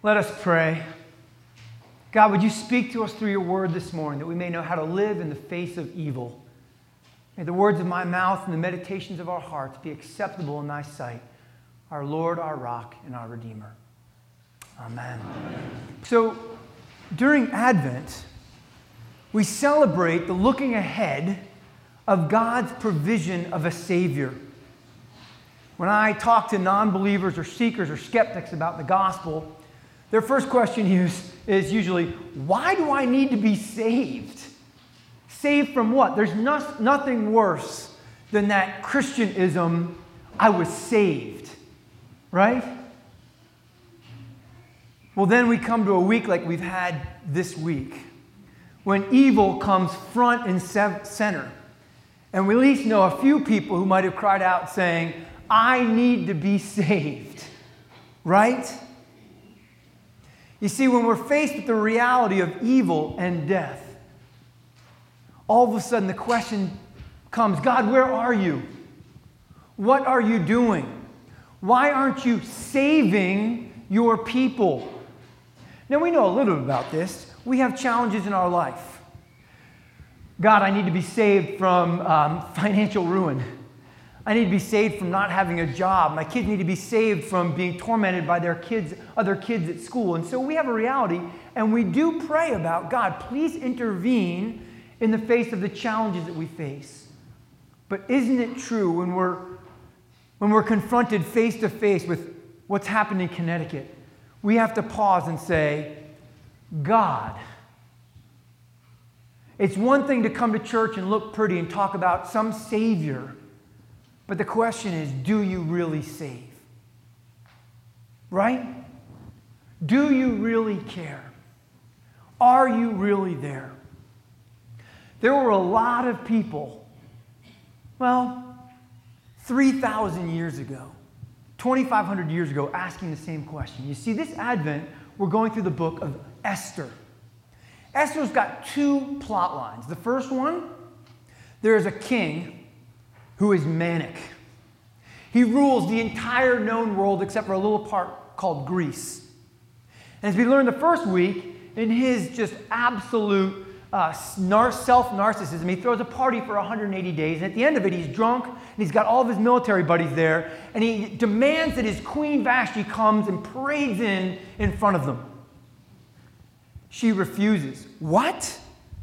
Let us pray. God, would you speak to us through your word this morning that we may know how to live in the face of evil. May the words of my mouth and the meditations of our hearts be acceptable in thy sight, our Lord, our rock, and our Redeemer. Amen. So, during Advent, we celebrate the looking ahead of God's provision of a Savior. When I talk to non-believers or seekers or skeptics about the gospel, their first question is usually, why do I need to be saved? Saved from what? There's nothing worse than that Christianism, I was saved, right? Well, then we come to a week like we've had this week, when evil comes front and center. And we at least know a few people who might have cried out saying, I need to be saved, right? You see, when we're faced with the reality of evil and death, all of a sudden the question comes, God, where are you? What are you doing? Why aren't you saving your people? Now, we know a little bit about this. We have challenges in our life. God, I need to be saved from financial ruin. I need to be saved from not having a job. My kids need to be saved from being tormented by other kids at school. And so we have a reality, and we do pray about, God, please intervene in the face of the challenges that we face. But isn't it true when we're confronted face to face with what's happened in Connecticut, we have to pause and say, God. It's one thing to come to church and look pretty and talk about some Savior, but the question is, do you really save? Right? Do you really care? Are you really there? There were a lot of people, 3,000 years ago, 2,500 years ago, asking the same question. You see, this Advent, we're going through the book of Esther. Esther's got two plot lines. The first one, there is a king who is manic. He rules the entire known world except for a little part called Greece. And as we learned the first week, in his just absolute self-narcissism, he throws a party for 180 days, and at the end of it, he's drunk, and he's got all of his military buddies there, and he demands that his queen Vashti comes and parades in front of them. She refuses. What?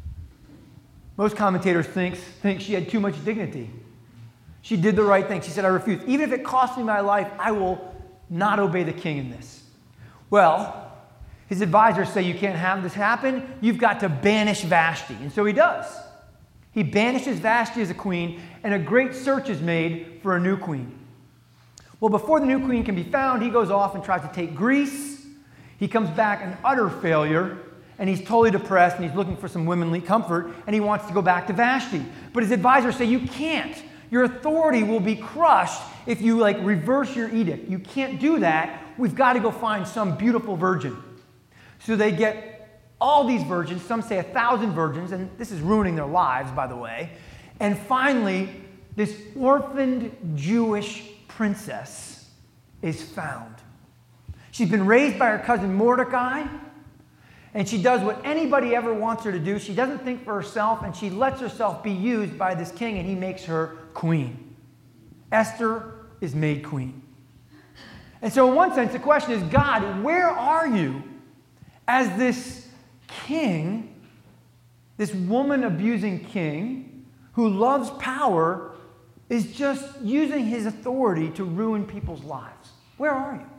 Most commentators think she had too much dignity. She did the right thing. She said, I refuse. Even if it costs me my life, I will not obey the king in this. Well, his advisors say you can't have this happen. You've got to banish Vashti. And so he does. He banishes Vashti as a queen, and a great search is made for a new queen. Well, before the new queen can be found, he goes off and tries to take Greece. He comes back an utter failure, and he's totally depressed, and he's looking for some womanly comfort, and he wants to go back to Vashti. But his advisors say, you can't. Your authority will be crushed if you reverse your edict. You can't do that. We've got to go find some beautiful virgin. So they get all these virgins, some say 1,000 virgins, and this is ruining their lives, by the way. And finally, this orphaned Jewish princess is found. She's been raised by her cousin Mordecai, and she does what anybody ever wants her to do. She doesn't think for herself, and she lets herself be used by this king, and he makes her queen. Esther is made queen. And so in one sense, the question is, God, where are you as this king, this woman-abusing king who loves power, is just using his authority to ruin people's lives? Where are you?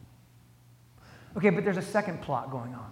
Okay, but there's a second plot going on.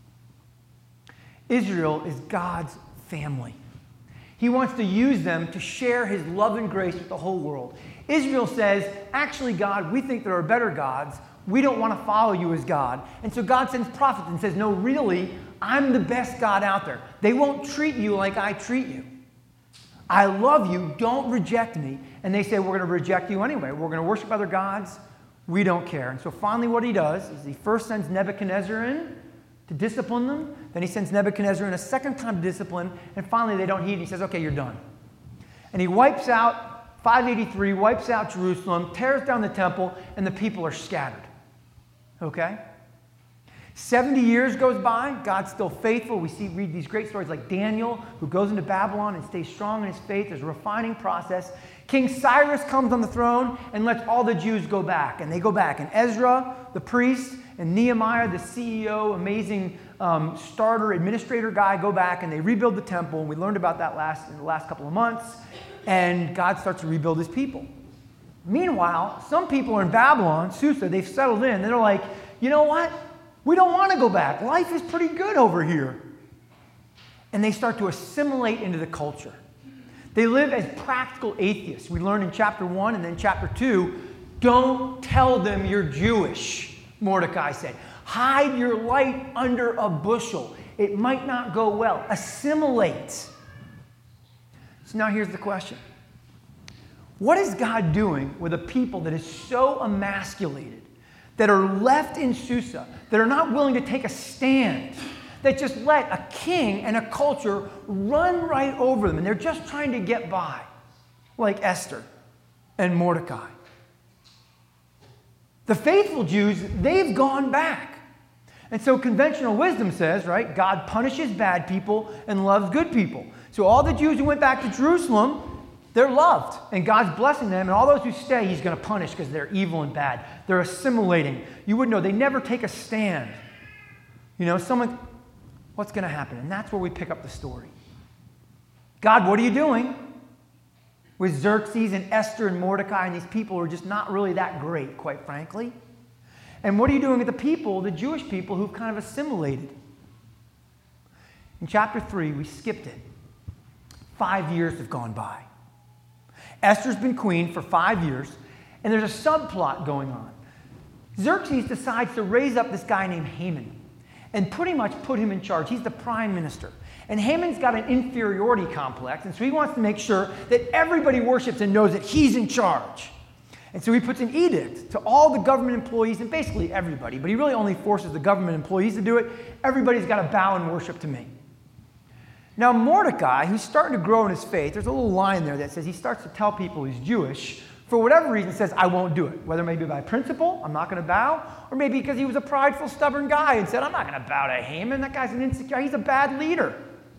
Israel is God's family. He wants to use them to share his love and grace with the whole world. Israel says, actually, God, we think there are better gods. We don't want to follow you as God. And so God sends prophets and says, no, really, I'm the best God out there. They won't treat you like I treat you. I love you. Don't reject me. And they say, we're going to reject you anyway. We're going to worship other gods. We don't care. And so finally what he does is he first sends Nebuchadnezzar in to discipline them. Then he sends Nebuchadnezzar in a second time to discipline. And finally they don't heed. And he says, okay, you're done. And he wipes out 583, wipes out Jerusalem, tears down the temple, and the people are scattered. Okay? 70 years goes by. God's still faithful. We read these great stories like Daniel, who goes into Babylon and stays strong in his faith. There's a refining process. King Cyrus comes on the throne and lets all the Jews go back. And they go back. And Ezra, the priest, and Nehemiah, the CEO, amazing starter, administrator guy, go back and they rebuild the temple. And we learned about that in the last couple of months. And God starts to rebuild his people. Meanwhile, some people are in Babylon, Susa, they've settled in. They're like, you know what? We don't want to go back. Life is pretty good over here. And they start to assimilate into the culture. They live as practical atheists. We learned in chapter 1 and then chapter 2, don't tell them you're Jewish, Mordecai said. Hide your light under a bushel. It might not go well. Assimilate. So now here's the question. What is God doing with a people that is so emasculated, that are left in Susa, that are not willing to take a stand, that just let a king and a culture run right over them, and they're just trying to get by, like Esther and Mordecai? The faithful Jews, they've gone back. And so conventional wisdom says, right, God punishes bad people and loves good people. So all the Jews who went back to Jerusalem, they're loved, and God's blessing them, and all those who stay, he's going to punish because they're evil and bad. They're assimilating. You wouldn't know. They never take a stand. What's going to happen? And that's where we pick up the story. God, what are you doing with Xerxes and Esther and Mordecai and these people who are just not really that great, quite frankly? And what are you doing with the people, the Jewish people, who've kind of assimilated? In chapter 3, we skipped it. 5 years have gone by. Esther's been queen for 5 years, and there's a subplot going on. Xerxes decides to raise up this guy named Haman and pretty much put him in charge. He's the prime minister. And Haman's got an inferiority complex, and so he wants to make sure that everybody worships and knows that he's in charge. And so he puts an edict to all the government employees and basically everybody, but he really only forces the government employees to do it. Everybody's got to bow and worship to me. Now, Mordecai, who's starting to grow in his faith, there's a little line there that says he starts to tell people he's Jewish. For whatever reason, says, I won't do it. Whether maybe by principle, I'm not going to bow, or maybe because he was a prideful, stubborn guy and said, I'm not going to bow to Haman. That guy's an insecure, he's a bad leader.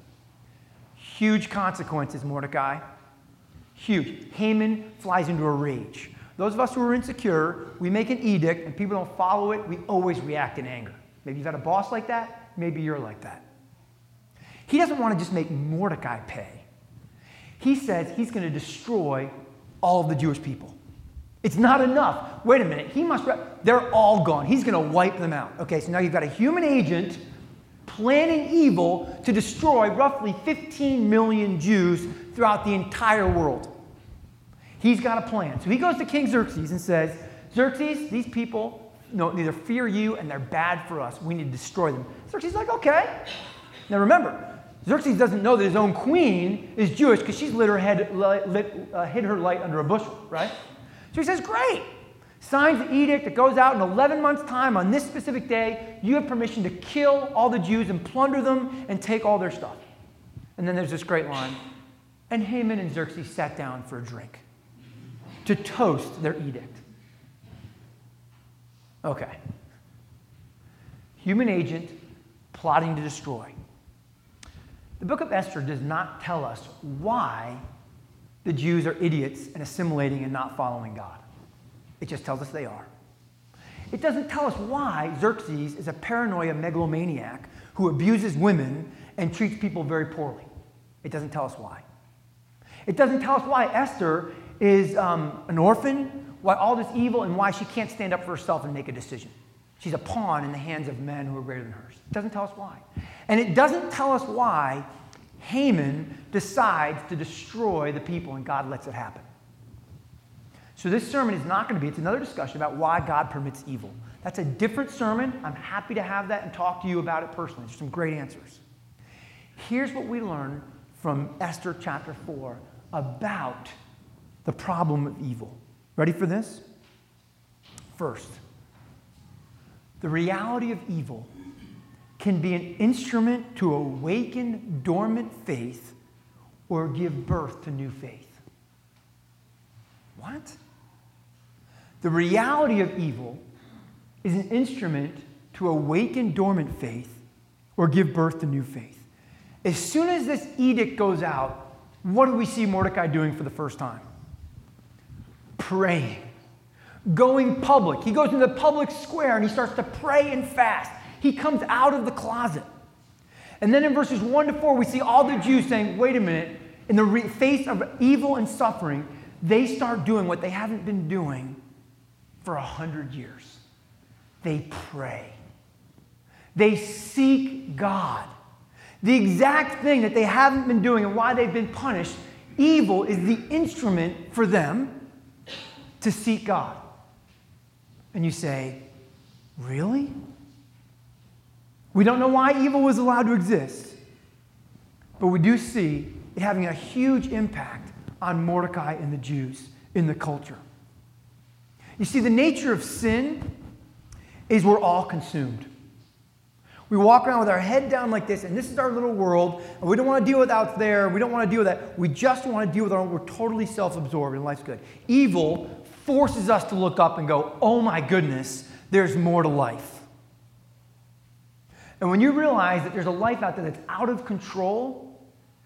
Huge consequences, Mordecai. Huge. Haman flies into a rage. Those of us who are insecure, we make an edict and people don't follow it, we always react in anger. Maybe you've had a boss like that, maybe you're like that. He doesn't want to just make Mordecai pay. He says he's going to destroy all of the Jewish people. It's not enough. Wait a minute. They're all gone. He's going to wipe them out. Okay, so now you've got a human agent planning evil to destroy roughly 15 million Jews throughout the entire world. He's got a plan. So he goes to King Xerxes and says, Xerxes, these people neither fear you and they're bad for us. We need to destroy them. Xerxes is like, okay. Now remember, Xerxes doesn't know that his own queen is Jewish because she's hid her light under a bushel, right? So he says, great. Signs the edict. It goes out in 11 months' time. On this specific day, you have permission to kill all the Jews and plunder them and take all their stuff. And then there's this great line. And Haman and Xerxes sat down for a drink to toast their edict. Okay. Human agent plotting to destroy. The book of Esther does not tell us why the Jews are idiots and assimilating and not following God. It just tells us they are. It doesn't tell us why Xerxes is a paranoia megalomaniac who abuses women and treats people very poorly. It doesn't tell us why. It doesn't tell us why Esther is an orphan, why all this evil, and why she can't stand up for herself and make a decision. She's a pawn in the hands of men who are greater than hers. It doesn't tell us why. And it doesn't tell us why Haman decides to destroy the people and God lets it happen. So this sermon is not going to be, it's another discussion about why God permits evil. That's a different sermon. I'm happy to have that and talk to you about it personally. There's some great answers. Here's what we learn from Esther chapter 4 about the problem of evil. Ready for this? First, the reality of evil can be an instrument to awaken dormant faith or give birth to new faith. What? The reality of evil is an instrument to awaken dormant faith or give birth to new faith. As soon as this edict goes out, what do we see Mordecai doing for the first time? Praying. Going public. He goes into the public square and he starts to pray and fast. He comes out of the closet. And then in verses 1 to 4, we see all the Jews saying, wait a minute, in the face of evil and suffering, they start doing what they haven't been doing for 100 years. They pray. They seek God. The exact thing that they haven't been doing and why they've been punished, evil is the instrument for them to seek God. And you say, really? We don't know why evil was allowed to exist, but we do see it having a huge impact on Mordecai and the Jews in the culture. You see, the nature of sin is we're all consumed. We walk around with our head down like this, and this is our little world, and we don't want to deal with out there. We don't want to deal with that. We just want to deal with our own. We're totally self-absorbed, and life's good. Evil forces us to look up and go, oh my goodness, there's more to life. And when you realize that there's a life out there that's out of control,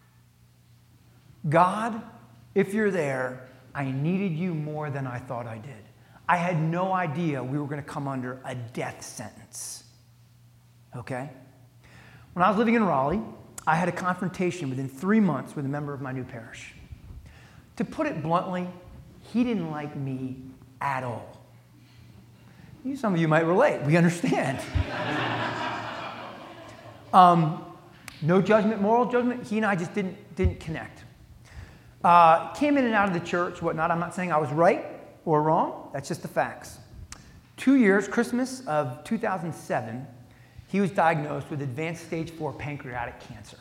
God, if you're there, I needed you more than I thought I did. I had no idea we were going to come under a death sentence. Okay? When I was living in Raleigh, I had a confrontation within 3 months with a member of my new parish. To put it bluntly, he didn't like me at all. Some of you might relate. We understand. No judgment, moral judgment. He and I just didn't connect. Came in and out of the church, whatnot. I'm not saying I was right or wrong. That's just the facts. 2 years, Christmas of 2007, he was diagnosed with advanced stage 4 pancreatic cancer.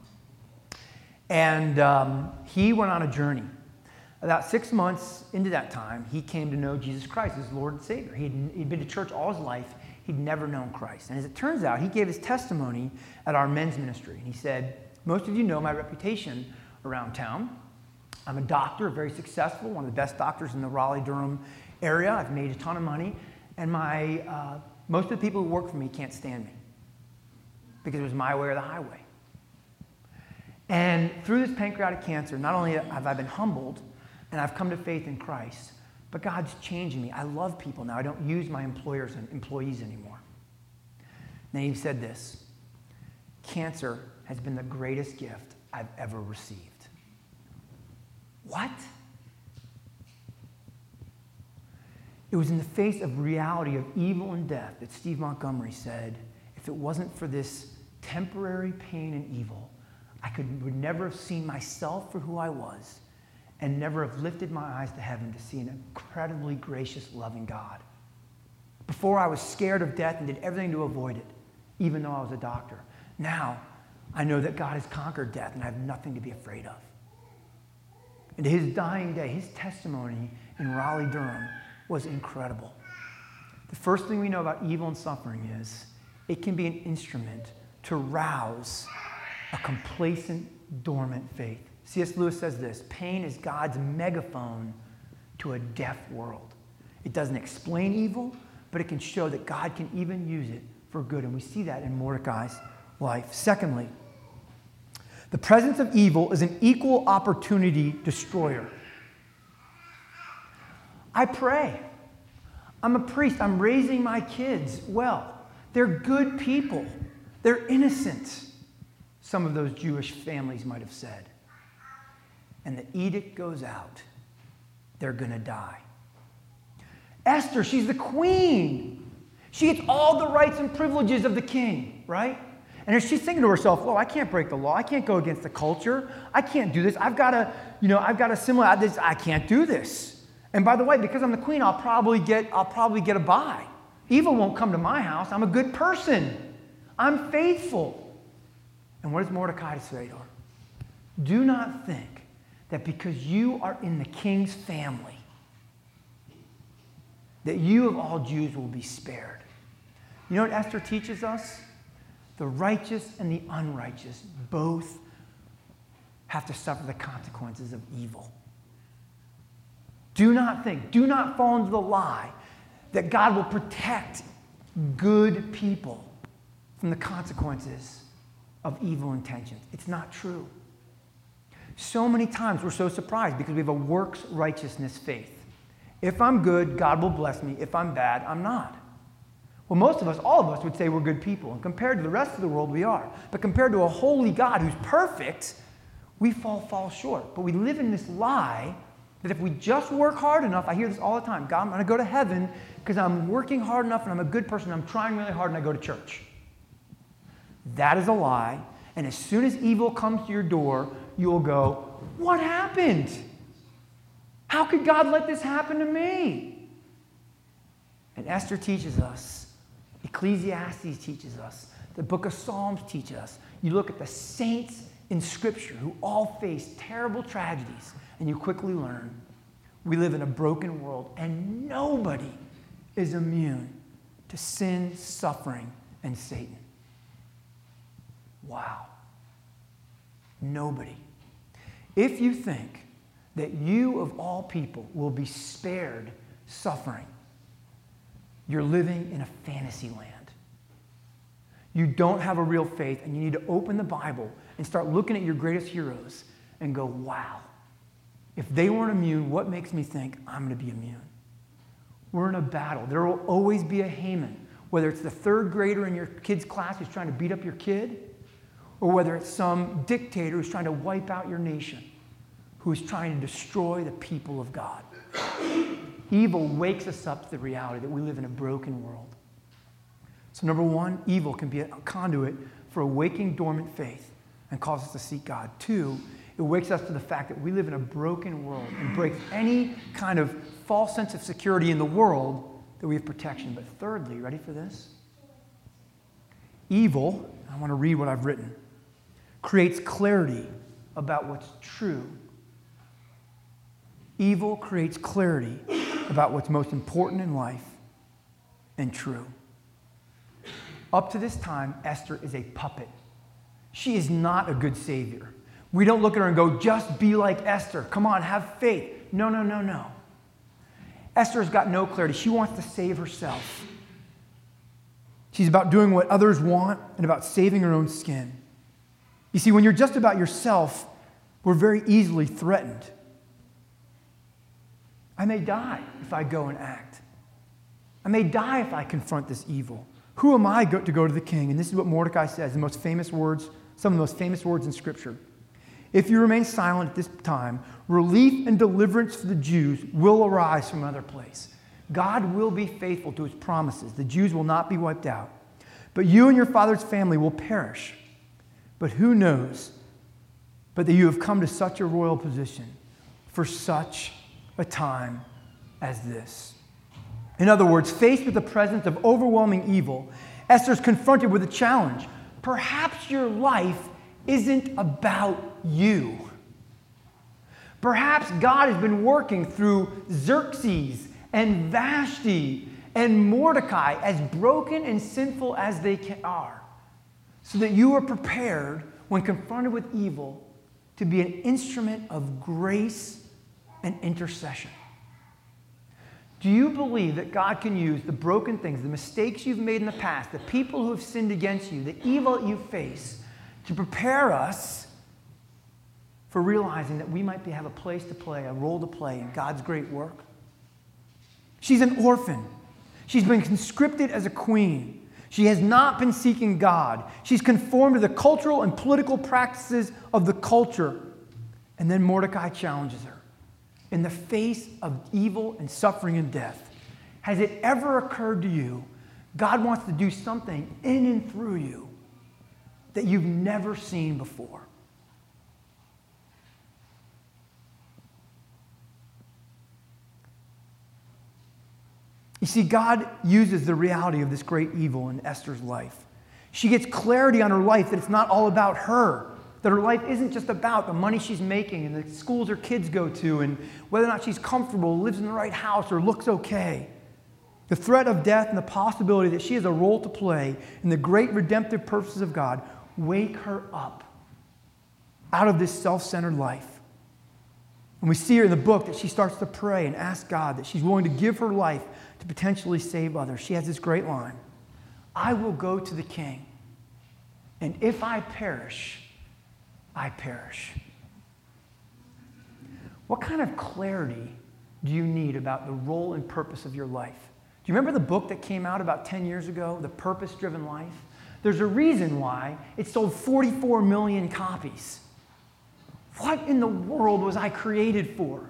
And he went on a journey. About 6 months into that time, he came to know Jesus Christ as Lord and Savior. He'd been to church all his life. He'd never known Christ. And as it turns out, he gave his testimony at our men's ministry. And he said, most of you know my reputation around town. I'm a doctor, very successful, one of the best doctors in the Raleigh-Durham area. I've made a ton of money. And most of the people who work for me can't stand me because it was my way or the highway. And through this pancreatic cancer, not only have I been humbled and I've come to faith in Christ, but God's changing me. I love people now. I don't use my employers and employees anymore. Then he said this, cancer has been the greatest gift I've ever received. What? It was in the face of reality of evil and death that Steve Montgomery said, if it wasn't for this temporary pain and evil, I would never have seen myself for who I was and never have lifted my eyes to heaven to see an incredibly gracious, loving God. Before, I was scared of death and did everything to avoid it, even though I was a doctor. Now, I know that God has conquered death and I have nothing to be afraid of. And to his dying day, his testimony in Raleigh-Durham was incredible. The first thing we know about evil and suffering is it can be an instrument to rouse a complacent, dormant faith. C.S. Lewis says this, pain is God's megaphone to a deaf world. It doesn't explain evil, but it can show that God can even use it for good. And we see that in Mordecai's life. Secondly, the presence of evil is an equal opportunity destroyer. I pray. I'm a priest. I'm raising my kids well. They're good people. They're innocent, some of those Jewish families might have said. And the edict goes out. They're going to die. Esther, she's the queen. She gets all the rights and privileges of the king, right? And if she's thinking to herself, well, I can't break the law. I can't go against the culture. I can't do this. I've got to assimilate this. I can't do this. And by the way, because I'm the queen, I'll probably get a bye. Evil won't come to my house. I'm a good person. I'm faithful. And what does Mordecai say to her? Do not think that because you are in the king's family, that you of all Jews will be spared. You know what Esther teaches us? The righteous and the unrighteous both have to suffer the consequences of evil. Do not fall into the lie that God will protect good people from the consequences of evil intentions. It's not true. So many times we're so surprised because we have a works righteousness faith. If I'm good, God will bless me. If I'm bad, I'm not. Well, most of us, all of us would say we're good people. And compared to the rest of the world, we are. But compared to a holy God who's perfect, we fall short. But we live in this lie that if we just work hard enough, I hear this all the time, God, I'm going to go to heaven because I'm working hard enough and I'm a good person, I'm trying really hard and I go to church. That is a lie. And as soon as evil comes to your door, you'll go, what happened? How could God let this happen to me? And Esther teaches us, Ecclesiastes teaches us, the book of Psalms teaches us. You look at the saints in Scripture who all face terrible tragedies, and you quickly learn we live in a broken world, and nobody is immune to sin, suffering, and Satan. Wow. Nobody. If you think that you, of all people, will be spared suffering, you're living in a fantasy land. You don't have a real faith, and you need to open the Bible and start looking at your greatest heroes and go, wow, if they weren't immune, what makes me think I'm going to be immune? We're in a battle. There will always be a Haman, whether it's the third grader in your kid's class who's trying to beat up your kid, or whether it's some dictator who's trying to wipe out your nation, who is trying to destroy the people of God. Evil wakes us up to the reality that we live in a broken world. So number one, evil can be a conduit for awakening dormant faith and cause us to seek God. Two, it wakes us to the fact that we live in a broken world and breaks any kind of false sense of security in the world that we have protection. But thirdly, ready for this? Evil, I want to read what I've written, creates clarity about what's true. Evil creates clarity about what's most important in life and true. Up to this time, Esther is a puppet. She is not a good savior. We don't look at her and go, just be like Esther. Come on, have faith. No. Esther has got no clarity. She wants to save herself. She's about doing what others want and about saving her own skin. You see, when you're just about yourself, we're very easily threatened. I may die if I go and act. I may die if I confront this evil. Who am I to go to the king? And this is what Mordecai says, some of the most famous words in Scripture. If you remain silent at this time, relief and deliverance for the Jews will arise from another place. God will be faithful to his promises. The Jews will not be wiped out. But you and your father's family will perish. But who knows but that you have come to such a royal position for such a time as this. In other words, faced with the presence of overwhelming evil, Esther is confronted with a challenge. Perhaps your life isn't about you. Perhaps God has been working through Xerxes and Vashti and Mordecai, as broken and sinful as they are, so that you are prepared, when confronted with evil, to be an instrument of grace and intercession. Do you believe that God can use the broken things, the mistakes you've made in the past, the people who have sinned against you, the evil that you face, to prepare us for realizing that we might have a place to play, a role to play in God's great work? She's an orphan. She's been conscripted as a queen. She has not been seeking God. She's conformed to the cultural and political practices of the culture. And then Mordecai challenges her. In the face of evil and suffering and death, has it ever occurred to you God wants to do something in and through you that you've never seen before? You see, God uses the reality of this great evil in Esther's life. She gets clarity on her life that it's not all about her. That her life isn't just about the money she's making and the schools her kids go to and whether or not she's comfortable, lives in the right house, or looks okay. The threat of death and the possibility that she has a role to play in the great redemptive purposes of God wake her up out of this self-centered life. And we see her in the book that she starts to pray and ask God that she's willing to give her life to potentially save others. She has this great line. I will go to the king, and if I perish, I perish. What kind of clarity do you need about the role and purpose of your life? Do you remember the book that came out about 10 years ago, The Purpose-Driven Life? There's a reason why it sold 44 million copies. What in the world was I created for?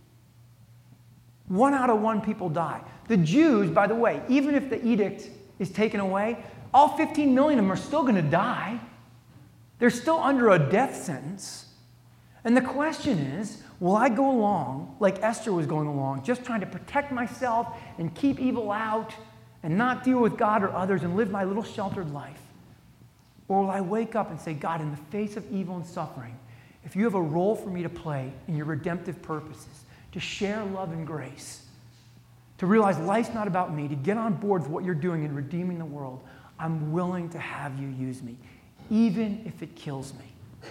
1 out of 1 people die. The Jews, by the way, even if the edict is taken away, all 15 million of them are still going to die. They're still under a death sentence. And the question is, will I go along like Esther was going along, just trying to protect myself and keep evil out and not deal with God or others and live my little sheltered life? Or will I wake up and say, God, in the face of evil and suffering, if you have a role for me to play in your redemptive purposes, to share love and grace, to realize life's not about me, to get on board with what you're doing in redeeming the world, I'm willing to have you use me, even if it kills me.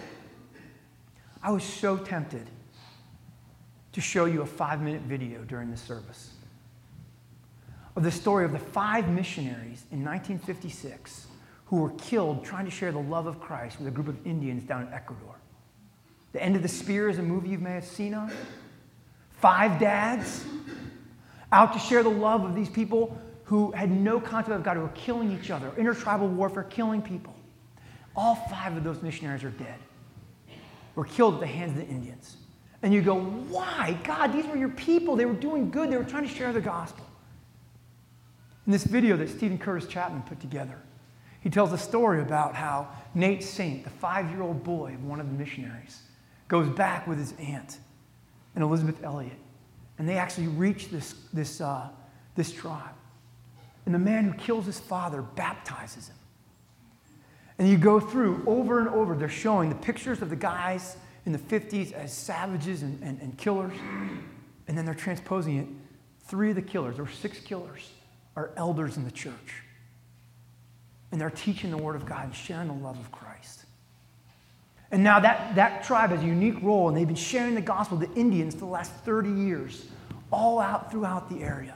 I was so tempted to show you a 5-minute video during the service of the story of the 5 missionaries in 1956 who were killed trying to share the love of Christ with a group of Indians down in Ecuador. The End of the Spear is a movie you may have seen of. 5 dads out to share the love of these people who had no concept of God, who were killing each other, intertribal warfare, killing people. All 5 of those missionaries are dead, were killed at the hands of the Indians. And you go, why? God, these were your people. They were doing good. They were trying to share the gospel. In this video that Stephen Curtis Chapman put together, he tells a story about how Nate Saint, the 5-year-old boy of one of the missionaries, goes back with his aunt and Elizabeth Elliot, and they actually reach this tribe. And the man who kills his father baptizes him. And you go through over and over, they're showing the pictures of the guys in the 50s as savages and killers, and then they're transposing it. 3 of the killers, or 6 killers, are elders in the church. And they're teaching the Word of God and sharing the love of Christ. And now that tribe has a unique role, and they've been sharing the gospel to Indians for the last 30 years, all out throughout the area.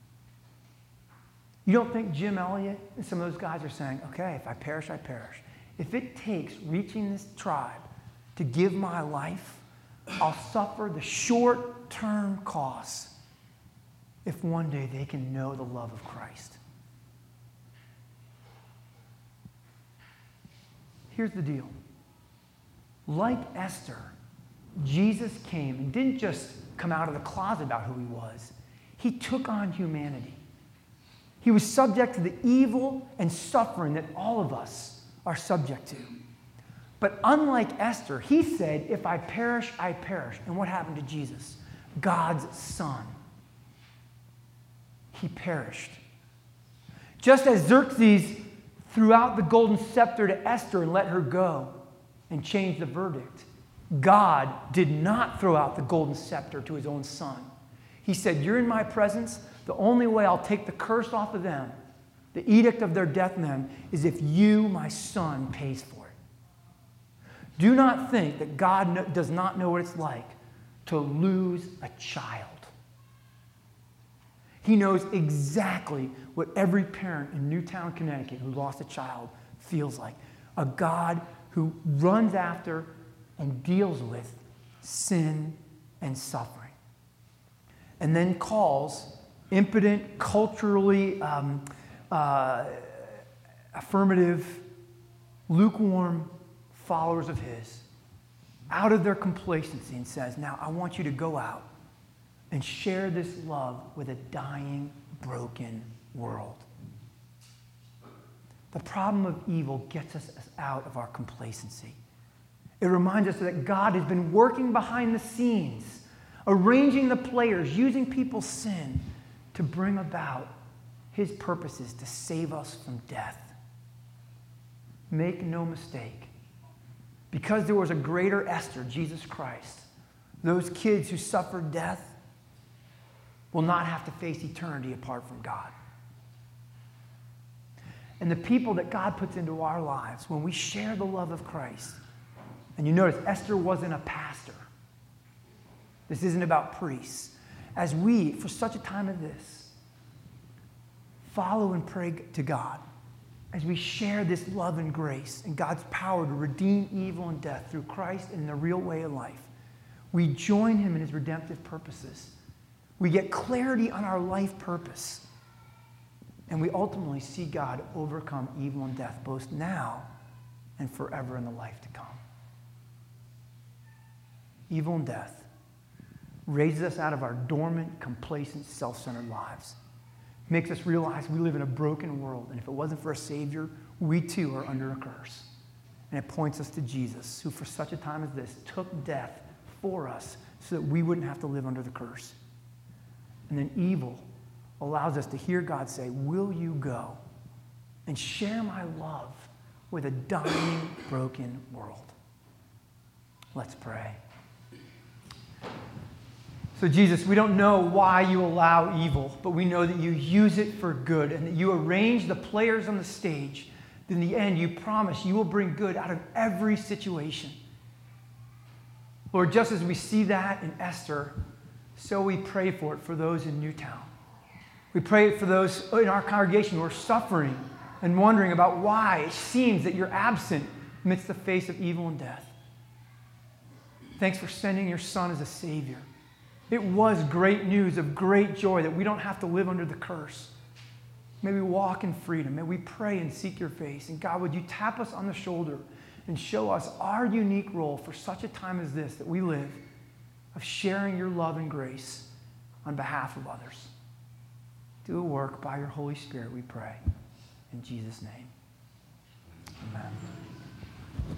You don't think Jim Elliot and some of those guys are saying, okay, if I perish, I perish. If it takes reaching this tribe to give my life, I'll suffer the short-term costs if one day they can know the love of Christ. Here's the deal. Like Esther, Jesus came and didn't just come out of the closet about who he was. He took on humanity. He was subject to the evil and suffering that all of us are subject to. But unlike Esther, he said, if I perish, I perish. And what happened to Jesus? God's Son. He perished. Just as Xerxes threw out the golden scepter to Esther and let her go and change the verdict, God did not throw out the golden scepter to his own Son. He said, you're in my presence. The only way I'll take the curse off of them, the edict of their death in them, is if you, my Son, pays for it. Do not think that God does not know what it's like to lose a child. He knows exactly what every parent in Newtown, Connecticut who lost a child feels like. A God who runs after and deals with sin and suffering. And then calls impotent, culturally affirmative, lukewarm followers of his out of their complacency and says, now I want you to go out and share this love with a dying, broken world. The problem of evil gets us out of our complacency. It reminds us that God has been working behind the scenes, arranging the players, using people's sin to bring about his purposes to save us from death. Make no mistake. Because there was a greater Esther, Jesus Christ, those kids who suffered death will not have to face eternity apart from God. And the people that God puts into our lives, when we share the love of Christ, and you notice Esther wasn't a pastor. This isn't about priests. As we, for such a time as this, follow and pray to God as we share this love and grace and God's power to redeem evil and death through Christ and the real way of life, we join him in his redemptive purposes. We get clarity on our life purpose. And we ultimately see God overcome evil and death, both now and forever in the life to come. Evil and death raises us out of our dormant, complacent, self-centered lives. Makes us realize we live in a broken world, and if it wasn't for a Savior, we too are under a curse. And it points us to Jesus, who for such a time as this took death for us so that we wouldn't have to live under the curse. And then evil allows us to hear God say, will you go and share my love with a dying, broken world? Let's pray. So Jesus, we don't know why you allow evil, but we know that you use it for good and that you arrange the players on the stage. In the end, you promise you will bring good out of every situation. Lord, just as we see that in Esther, so we pray for it for those in Newtown. We pray for those in our congregation who are suffering and wondering about why it seems that you're absent amidst the face of evil and death. Thanks for sending your Son as a Savior. It was great news of great joy that we don't have to live under the curse. May we walk in freedom. May we pray and seek your face. And God, would you tap us on the shoulder and show us our unique role for such a time as this that we live, of sharing your love and grace on behalf of others. Do a work by your Holy Spirit, we pray. In Jesus' name, amen.